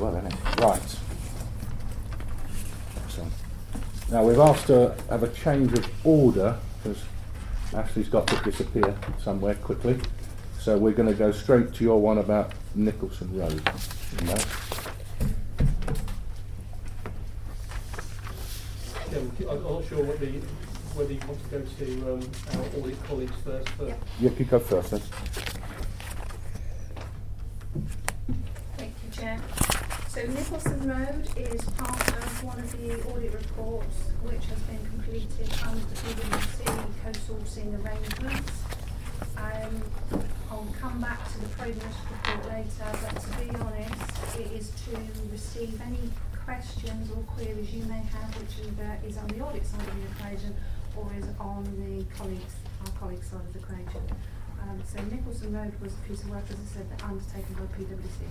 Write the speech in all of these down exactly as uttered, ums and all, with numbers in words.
well, isn't it? Right. So, now we've asked to have a change of order because Ashley's got to disappear somewhere quickly. So we're going to go straight to your one about Nicholson Road. You know? Yeah, I'm not sure whether you, whether you want to go to um, our audit colleagues first. For yeah. You could go first then. Thank you, Chair. So Nicholson Road is part of one of the audit reports which has been completed under the P W C co-sourcing arrangements. Um, I'll come back to the progress report later, but to be honest, it is to receive any questions or queries you may have, which either is on the audit side of the equation or is on the colleagues, our colleagues' side of the equation. Um, so Nicholson Road was a piece of work, as I said, that undertaken by P W C.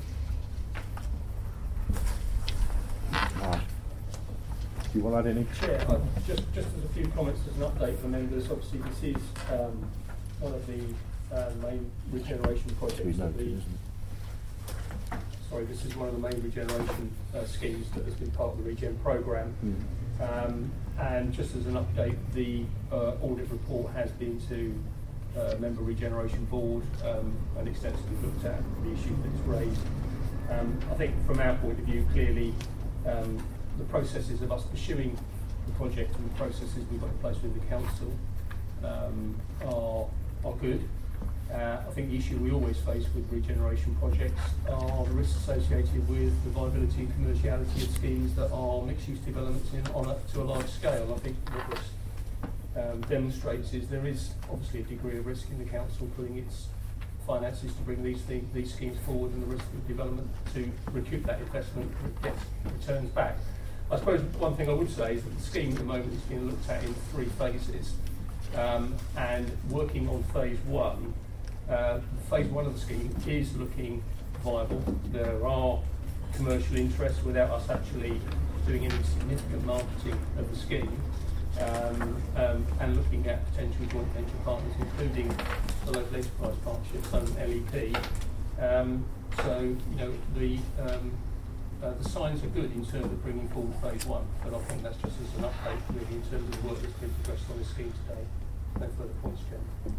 Ah. Do you want to add any? Chair, uh, just, just as a few comments as an update for members, obviously this is um, one of the uh, main regeneration projects that the, sorry, this is one of the main regeneration uh, schemes that has been part of the Regen programme. Mm. Um, and just as an update, the uh, audit report has been to uh, member regeneration board um, and extensively looked at the issue that is raised. Um, I think from our point of view, clearly um, the processes of us pursuing the project and the processes we've got in place with the council um, are, are good. Uh, I think the issue we always face with regeneration projects are the risks associated with the viability and commerciality of schemes that are mixed-use developments in, on a, to a large scale. I think what this um, demonstrates is there is obviously a degree of risk in the council putting its finances to bring these things, these schemes forward, and the risk of development to recoup that investment gets returns back. I suppose one thing I would say is that the scheme at the moment is being looked at in three phases, um, and working on phase one. Uh, phase one of the scheme is looking viable. There are commercial interests without us actually doing any significant marketing of the scheme, um, um, and looking at potential joint venture partners, including the local enterprise partnerships and L E P. Um, so, you know, the um, uh, the signs are good in terms of bringing forward phase one, but I think that's just as an update really in terms of the work that's been progressed on this scheme today. No further points, Chairman.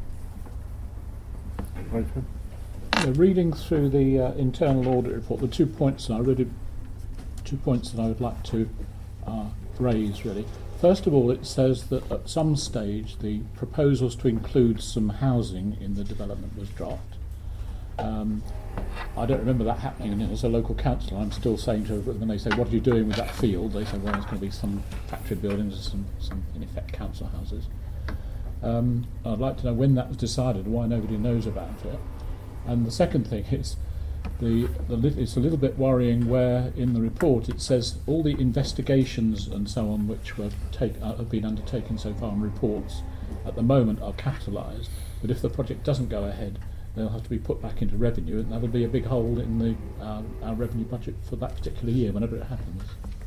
Yeah, reading through the uh, internal audit report, the two points, and I really, two points that I would like to uh, raise really. First of all, it says that at some stage the proposals to include some housing in the development was dropped. Um, I don't remember that happening, and as a local councillor I'm still saying to when they say, what are you doing with that field? They say, well, there's going to be some factory buildings and some, some in effect council houses. Um, I'd like to know when that was decided, why nobody knows about it. And the second thing is, the, the it's a little bit worrying where in the report it says all the investigations and so on which were take, uh, have been undertaken so far in reports at the moment are capitalised, but if the project doesn't go ahead they'll have to be put back into revenue, and that'll be a big hole in the uh, our revenue budget for that particular year whenever it happens.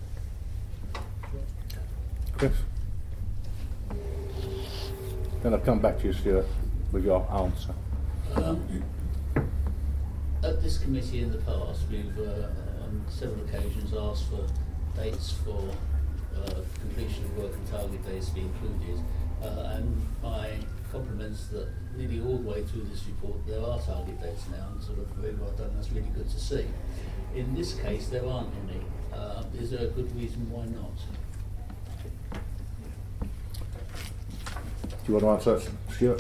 Chris? Then I'll come back to you, Stuart, with your answer. Um, at this committee in the past, we've uh, on several occasions asked for dates for uh, completion of work and target dates to be included, uh, and my compliments that nearly all the way through this report there are target dates now, and sort of very well done. That's really good to see. In this case, there aren't any. Uh, is there a good reason why not? Do you want to answer, Stuart?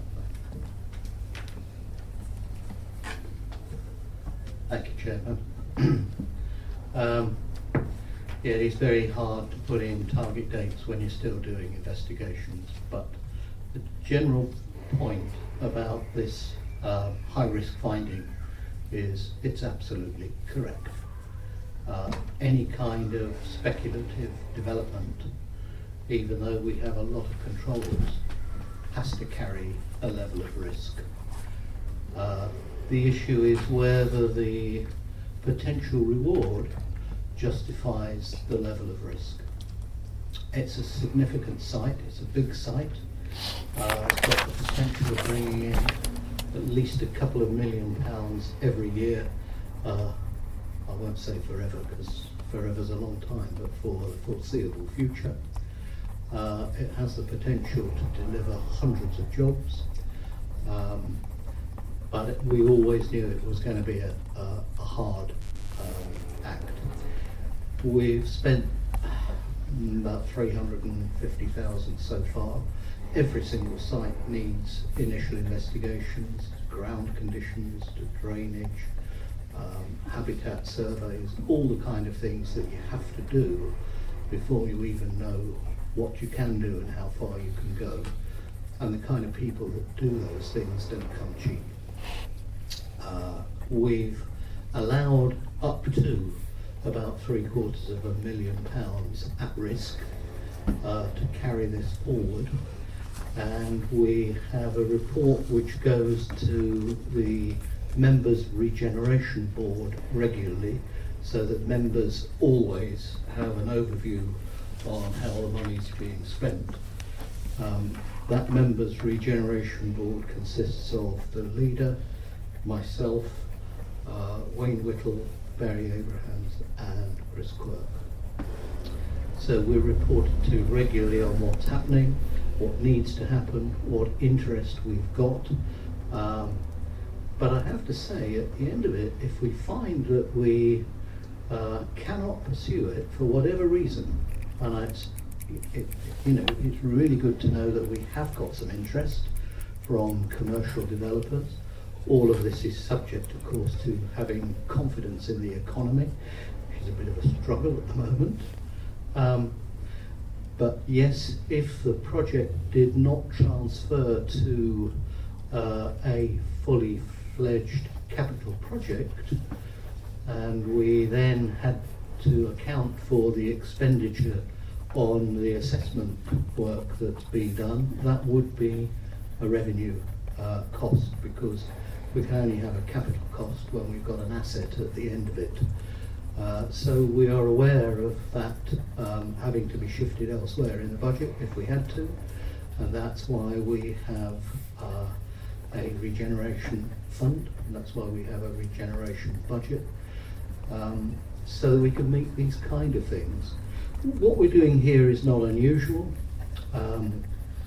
Thank you, Chairman. um, yeah, it's very hard to put in target dates when you're still doing investigations, but the general point about this uh, high-risk finding is it's absolutely correct. Uh, any kind of speculative development, even though we have a lot of controls, has to carry a level of risk. Uh, the issue is whether the potential reward justifies the level of risk. It's a significant site, it's a big site, uh, it's got the potential of bringing in at least a couple of million pounds every year uh, I won't say forever because forever's a long time, but for the foreseeable future. Uh, it has the potential to deliver hundreds of jobs, um, but it, we always knew it was going to be a, a, a hard um, act. We've spent about three hundred fifty thousand so far. Every single site needs initial investigations, ground conditions, to drainage, um, habitat surveys, all the kind of things that you have to do before you even know what you can do and how far you can go. And the kind of people that do those things don't come cheap. Uh, we've allowed up to about three quarters of a million pounds at risk uh, to carry this forward. And we have a report which goes to the members' regeneration board regularly, so that members always have an overview on how the money's being spent. Um, that members' regeneration board consists of the leader, myself, uh, Wayne Whittle, Barry Abrahams and Chris Quirk. So we're reported to regularly on what's happening, what needs to happen, what interest we've got. Um, but I have to say, at the end of it, if we find that we uh, cannot pursue it for whatever reason, and it's, it, you know, it's really good to know that we have got some interest from commercial developers. All of this is subject, of course, to having confidence in the economy, which is a bit of a struggle at the moment. Um, But yes, if the project did not transfer to uh, a fully fledged capital project, and we then had to account for the expenditure on the assessment work that's being done, that would be a revenue uh, cost, because we can only have a capital cost when we've got an asset at the end of it. Uh, so we are aware of that um, having to be shifted elsewhere in the budget if we had to, and that's why we have uh, a regeneration fund, and that's why we have a regeneration budget, um, so that we can meet these kind of things. What we're doing here is not unusual. Um,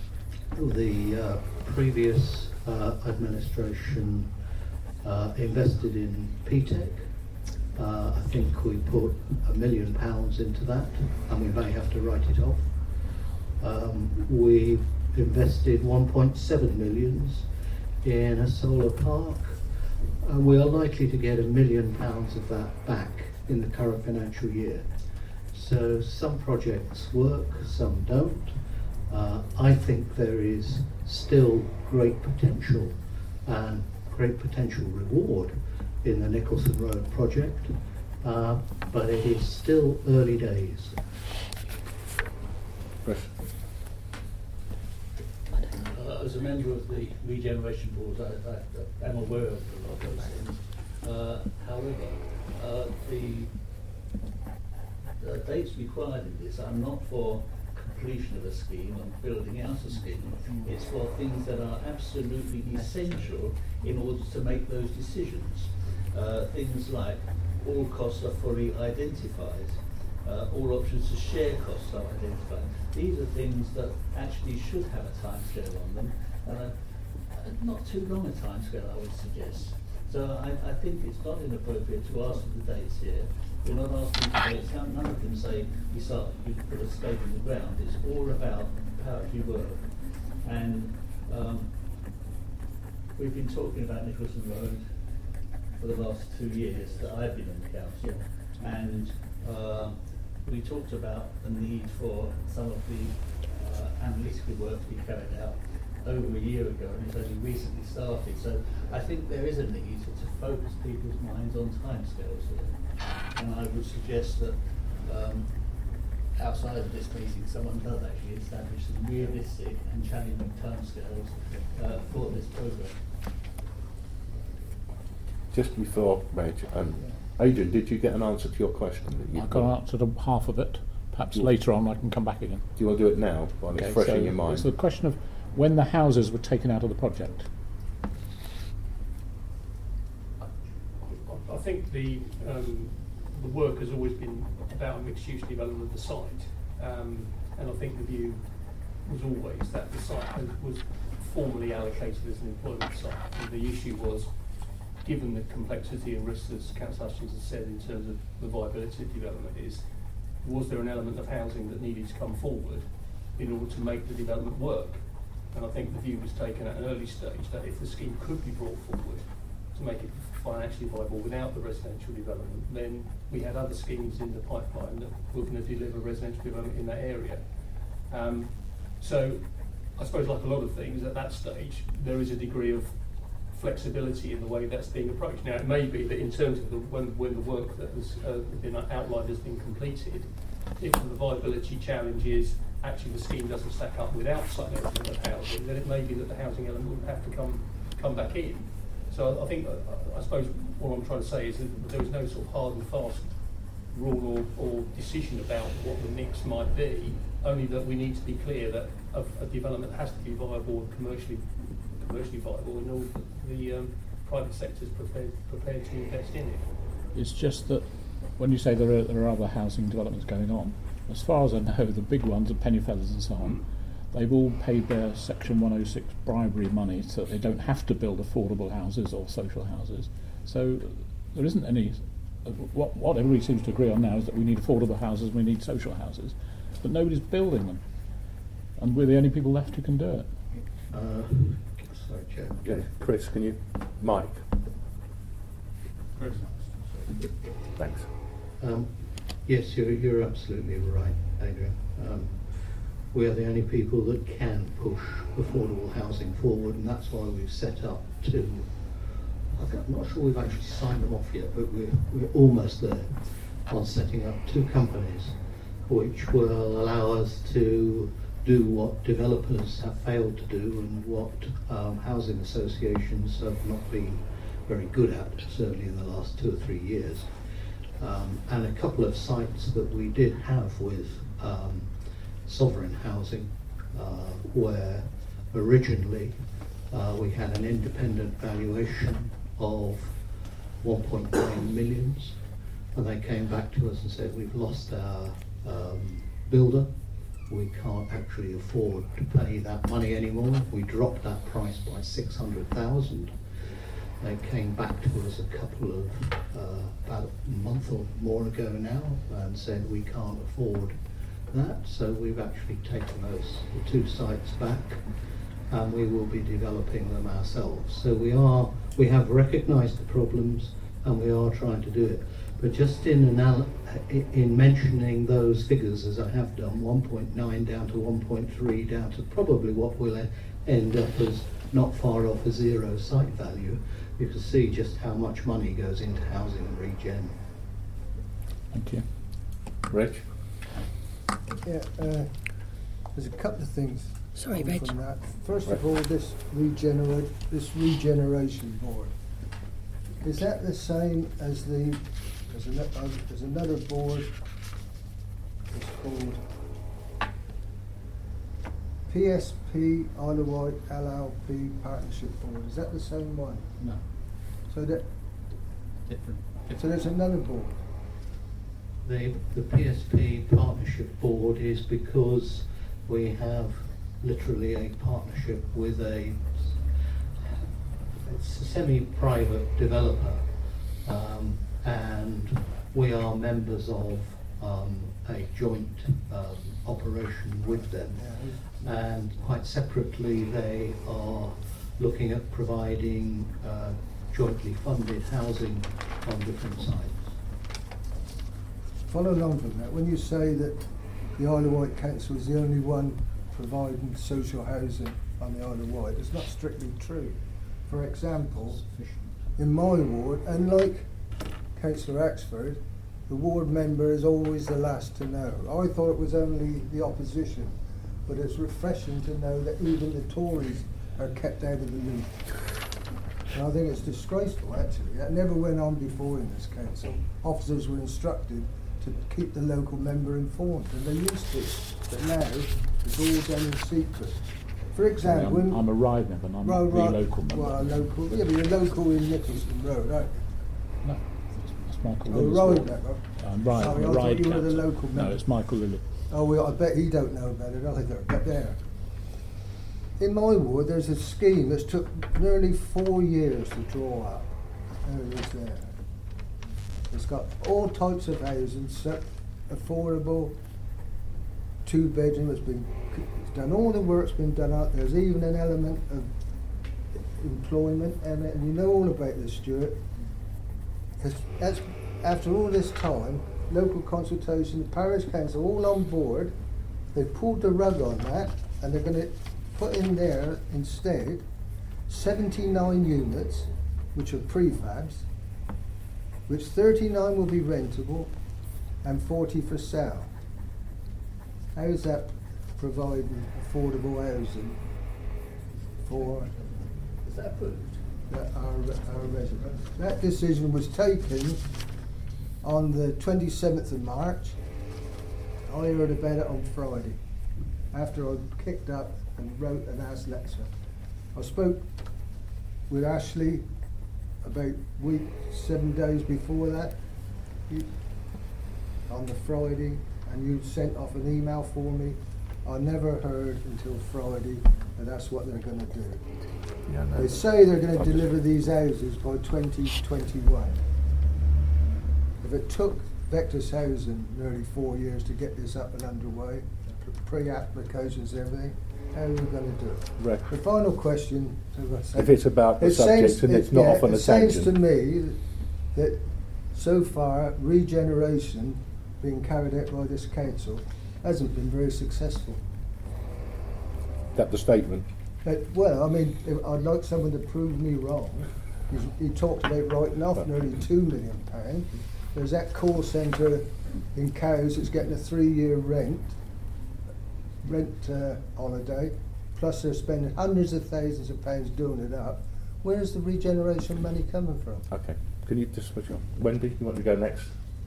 the uh, previous uh, administration uh, invested in P TEC. Uh, I think we put a million pounds into that, and we may have to write it off. Um, we invested one point seven millions in a solar park, and we are likely to get a million pounds of that back in the current financial year. So some projects work, some don't. Uh, I think there is still great potential and great potential reward in the Nicholson Road project, uh, but it is still early days. Chris? Uh, as a member of the regeneration board, I, I, I am aware of a lot of those things. Uh, however, uh, the, the dates required in this are not for completion of a scheme and building out a scheme. It's for things that are absolutely essential in order to make those decisions. Uh, things like all costs are fully identified, uh, all options to share costs are identified. These are things that actually should have a timescale on them, and a, a not too long a timescale, I would suggest. So I, I think it's not inappropriate to ask for the dates here. We're not asking for dates. None of them say you start, you put a stake in the ground. It's all about how do you work. And um, we've been talking about Nicholson Road for the last two years that I've been in the council, and uh, we talked about the need for some of the uh, analytical work to be carried out over a year ago, and it's only recently started. So I think there is a need to focus people's minds on timescales here, and I would suggest that um, outside of this meeting, someone does actually establish some realistic and challenging timescales uh, for this programme. Just before, Reg, um, Adrian, did you get an answer to your question? That you I got an answer to half of it. Perhaps Yeah. later on I can come back again. Do you want to do it now, while it's fresh so in your mind? it's the question of when the houses were taken out of the project. I think the um, the work has always been about a mixed-use development of the site, um, and I think the view was always that the site was formally allocated as an employment site. And the issue was, given the complexity and risks, as Councillor Hutchins has said, in terms of the viability of development, is was there an element of housing that needed to come forward in order to make the development work? And I think the view was taken at an early stage that if the scheme could be brought forward to make it financially viable without the residential development, then we had other schemes in the pipeline that were going to deliver residential development in that area. Um, so I suppose, like a lot of things at that stage, there is a degree of flexibility in the way that's being approached. Now, it may be that in terms of the, when, when the work that has uh, been outlined has been completed, if the viability challenge is actually the scheme doesn't stack up without some element of housing, then it may be that the housing element will have to come come back in. So I, I think, uh, I suppose what I'm trying to say is that there is no sort of hard and fast rule or, or decision about what the mix might be, only that we need to be clear that a, a development has to be viable and commercially commercially viable in order that the um, private sector is prepared, prepared to invest in it. It's just that when you say there are, there are other housing developments going on, as far as I know, the big ones, the Pennyfeathers and so on, they've all paid their Section one oh six bribery money so that they don't have to build affordable houses or social houses. So there isn't any... Uh, what, what everybody seems to agree on now is that we need affordable houses, we need social houses, but nobody's building them. And we're the only people left who can do it. Uh, sorry, Chair. Yeah, Chris, can you... Mike? Chris. Thanks. Um, yes, you're, you're absolutely right, Adrian. Um, we are the only people that can push affordable housing forward, and that's why we've set up two. I think, I'm not sure we've actually signed them off yet, but we're, we're almost there on setting up two companies which will allow us to do what developers have failed to do and what um, housing associations have not been very good at, certainly in the last two or three years. Um, and a couple of sites that we did have with um, sovereign housing, uh, where originally uh, we had an independent valuation of one point nine millions, and they came back to us and said, we've lost our um, builder, we can't actually afford to pay that money anymore. We dropped that price by six hundred thousand. They came back to us a couple of, uh, about a month or more ago now, and said we can't afford that. So we've actually taken those the two sites back, and we will be developing them ourselves. So we are, we have recognised the problems, and we are trying to do it. But just in anal- in mentioning those figures, as I have done, one point nine down to one point three, down to probably what will end up as not far off a zero site value, you can see just how much money goes into housing and regen. Thank you. Reg? Yeah, uh, there's a couple of things. Sorry, from Reg. that. First of all, this regenerate, this regeneration board. Is that the same as the? There's, an, uh, there's another board. It's called P S P Isle of Wight L L P Partnership Board. Is that the same one? No, So that. different. So there's another board. The, the P S P Partnership Board is because we have literally a partnership with a, it's a semi-private developer, um, and we are members of um, a joint um, operation with them. And quite separately, they are looking at providing uh, jointly funded housing on different sites. Following on from that, when you say that the Isle of Wight Council is the only one providing social housing on the Isle of Wight, it's not strictly true. For example, in my ward, unlike Councillor Axford, the ward member is always the last to know. I thought it was only the opposition, but it's refreshing to know that even the Tories are kept out of the loop. And I think it's disgraceful, actually. That never went on before in this council. Officers were instructed to keep the local member informed, and they used to, but now it's all done in secret. For example, I'm, when, I'm a ride member, and I'm well, the right, local member. Well, a local, yeah, but you're local in Nicholson Road, aren't you? No, it's Michael Oh, Willis' right, ward. member. I'm Ride, Sorry, I'm I a thought Ride you were the councillor. local No, member. it's Michael Lilly. Oh, well, I bet he don't know about it either, but there. In my ward, there's a scheme that's took nearly four years to draw up. There it is there. It's got all types of housing, so affordable, two bedroom, it's been, it's done, all the work's been done out. There's even an element of employment, and, and you know all about this, Stuart. That's, that's, after all this time, local consultation, the parish council all on board, they pulled the rug on that, and they're going to put in there instead seventy-nine units, which are prefabs, which thirty-nine will be rentable and forty for sale. How is that providing affordable housing for Is that approved? the, our, our residents? That decision was taken on the twenty-seventh of March. I heard about it on Friday, after I kicked up and wrote an asked letter. I spoke with Ashley about week, seven days before that, you, on the Friday, and you sent off an email for me. I never heard until Friday that that's what they're going to do. Yeah, no. They say they're going to deliver these houses by twenty twenty-one. If it took Vectis Housing nearly four years to get this up and underway, pre-applications and everything, how are we going to do it? Right. The final question, as I said, If it's about the it subject seems- and it- it's not yeah, off on a it seems to tangent. me that so far regeneration being carried out by this council hasn't been very successful. That the statement. But, well, I mean, if- I'd like someone to prove me wrong. He's- He talked about writing off nearly two million pounds. There's that call centre in Cowes that's getting a three-year rent, rent uh, holiday, plus they're spending hundreds of thousands of pounds doing it up. Where's the regeneration money coming from? Okay. Can you just switch on? Wendy, you want to go next?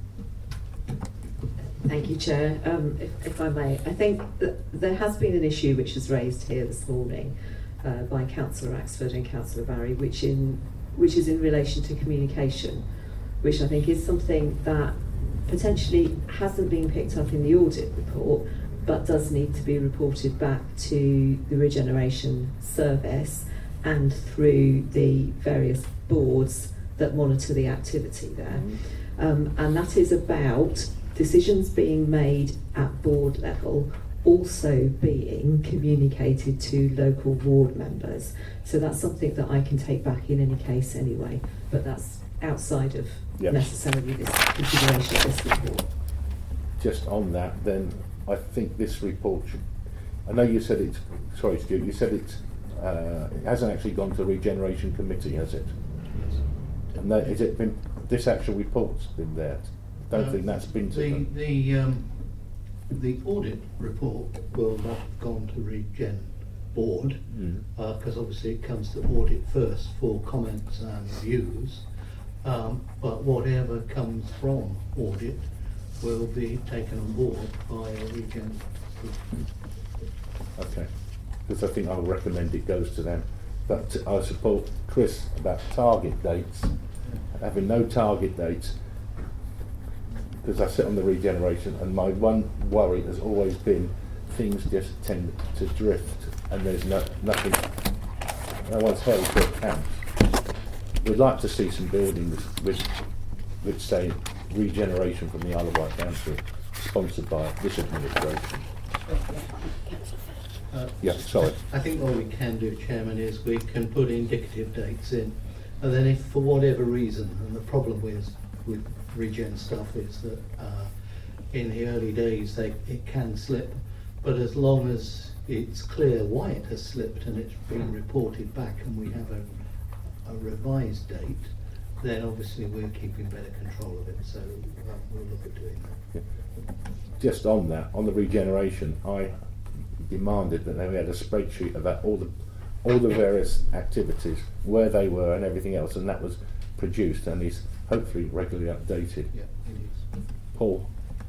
Thank you, Chair. Um, if, if I may, I think that there has been an issue which was raised here this morning uh, by Councillor Axford and Councillor Barry, which in which is in relation to communication, which I think is something that potentially hasn't been picked up in the audit report, but does need to be reported back to the Regeneration Service and through the various boards that monitor the activity there. Um, and that is about decisions being made at board level also being communicated to local ward members. So that's something that I can take back in any case anyway, but that's outside of Yep. necessarily this consideration of this report. Just on that, then I think this report should. I know you said it's. Sorry, Stuart. You said it's. Uh, it hasn't actually gone to the Regeneration Committee, has it? And that, has it been? This actual report's been there. I don't Uh, think that's been to The, them. the, um, the audit report will not have gone to Regen Board, Mm. because obviously it comes to audit first for comments and views. Um, but whatever comes from audit will be taken on board by a Regen group. Okay. Because I think I'll recommend it goes to them. But I support Chris about target dates. Having no target dates, because I sit on the regeneration, and my one worry has always been things just tend to drift, and there's no nothing, no one's held to account. We'd like to see some buildings with, which say regeneration from the Isle of Wight Council, sponsored by this administration. Uh, Yeah, sorry. I think what we can do, Chairman, is we can put indicative dates in, and then if for whatever reason, and the problem with with regen stuff is that uh, in the early days they it can slip, but as long as it's clear why it has slipped and it's been reported back and we have a, a revised date, then obviously we're keeping better control of it, so uh, we'll look at doing that. Just on that, on the regeneration, I demanded that they had a spreadsheet about all the all the various activities, where they were and everything else, and that was produced and is hopefully regularly updated. Yeah, it is. Paul?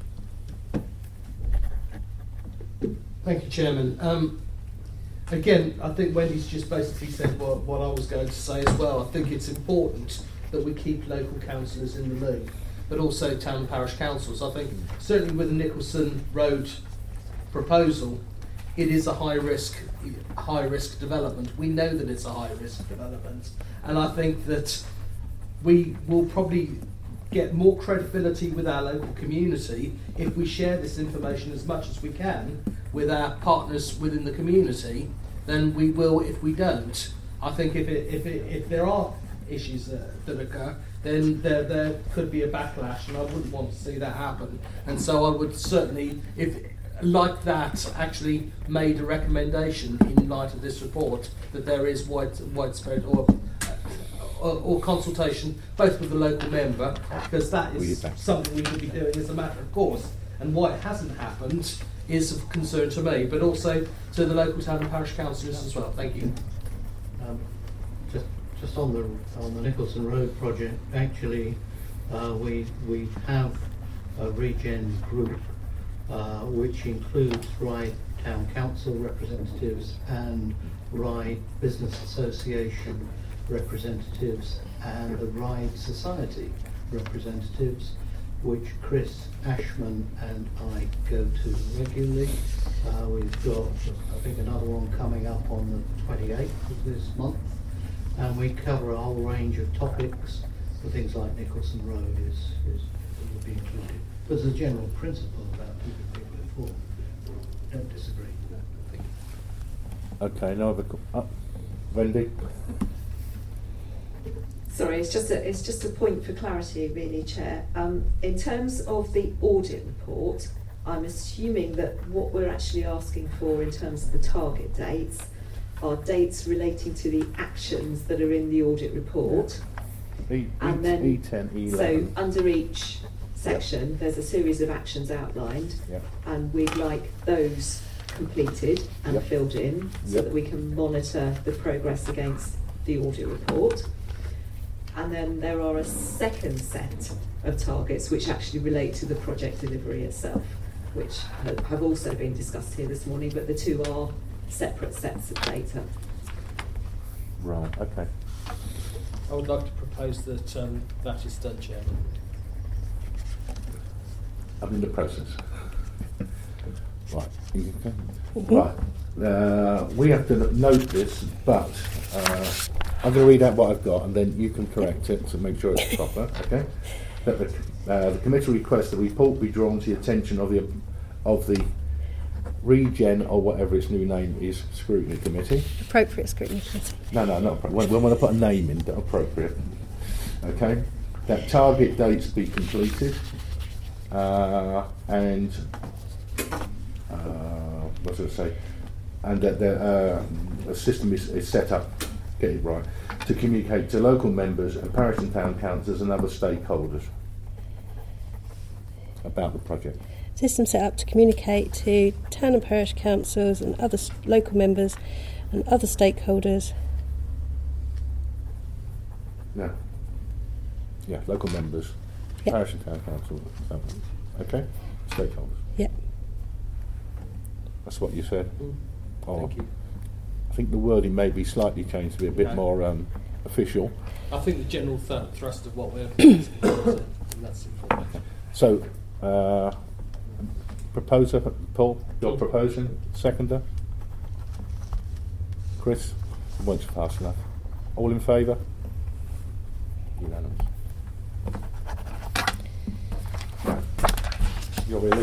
Thank you, Chairman. Um, again, I think Wendy's just basically said what, what I was going to say as well. I think it's important that we keep local councillors in the loop. but also town and parish councils. I think certainly with the Nicholson Road proposal, it is a high risk, high risk development. We know that it's a high risk development, and I think that we will probably get more credibility with our local community if we share this information as much as we can with our partners within the community than we will if we don't. I think if it, if it, if there are issues uh, that occur, then there there could be a backlash, and I wouldn't want to see that happen. And so I would certainly, if like that, actually made a recommendation in light of this report that there is wide, widespread or Or, or consultation, both with the local member, because that is something we should be doing as a matter of course. And why it hasn't happened is of concern to me, but also to the local town and parish councillors as well. Thank you. Um, just, just on the on the Nicholson Road project, actually, uh, we we have a regen group uh, which includes Ryde Town Council representatives and Ryde Business Association representatives and the Ryde Society representatives, which Chris Ashman and I go to regularly. Uh, we've got, I think, another one coming up on the twenty-eighth of this month, and we cover a whole range of topics. For things like Nicholson Road is, is will be included. There's a general principle about keeping people informed. Don't disagree with that, I think. Okay, no other. Co- uh, Wendy. Sorry, it's just a, it's just a point for clarity, really, Chair. Um, in terms of the audit report, I'm assuming that what we're actually asking for in terms of the target dates are dates relating to the actions that are in the audit report. E, and e, then, E ten, E eleven. So under each section, yep. There's a series of actions outlined, yep. And we'd like those completed and yep. filled in so yep. that we can monitor the progress against the audit report. And then there are a second set of targets which actually relate to the project delivery itself, which have also been discussed here this morning, but the two are separate sets of data. Right, okay. I would like to propose that um, that is done, Chairman. I'm in the process. Right, you can Right, uh, we have to note this, but uh, I'm going to read out what I've got, and then you can correct it to make sure it's proper. Okay. That the, uh, the committee requests the report be drawn to the attention of the of the Regen, or whatever its new name is, Scrutiny Committee. Appropriate Scrutiny Committee. No, no, not appropriate. We want to put a name in, but appropriate. Okay. That target dates be completed, uh, and uh, what does it say? And that the uh, a system is, is set up. Get it right, to communicate to local members and parish and town councils and other stakeholders about the project. System set up to communicate to town and parish councils and other s- local members and other stakeholders. No. Yeah, local members, yep. Parish and town council. Okay? Stakeholders. Yep. That's what you said? Mm. Oh. Thank you. I think the wording may be slightly changed to be a bit No. more um, official. I think the general th- thrust of what we're and that's important. Okay. So, uh, proposer, Paul, you're Paul. proposing, seconder? Chris? Won't you pass enough? All in favour? Unanimous. Right. You're really